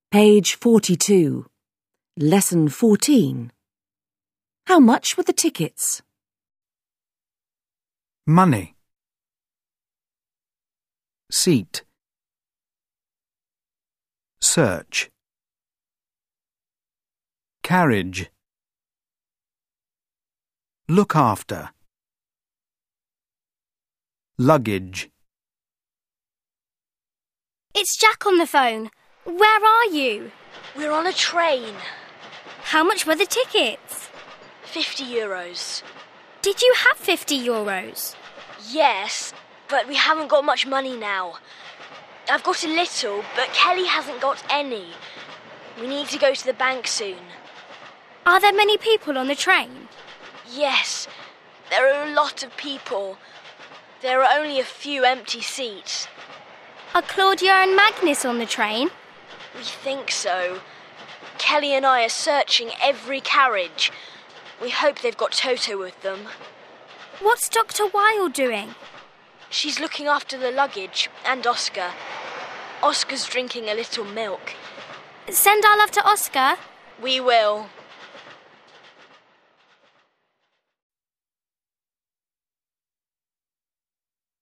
Page 42. Lesson 14. How much were the tickets? Money. Seat. Search. Carriage. Look after. Luggage. It's Jack on the phone. Where are you? We're on a train. How much were the tickets? €50. Did you have €50? Yes, but we haven't got much money now. I've got a little, but Kelly hasn't got any. We need to go to the bank soon. Are there many people on the train? Yes, there are a lot of people. There are only a few empty seats. Are Claudia and Magnus on the train? We think so. Kelly and I are searching every carriage. We hope they've got Toto with them. What's Dr. Weil doing? She's looking after the luggage and Oscar. Oscar's drinking a little milk. Send our love to Oscar. We will.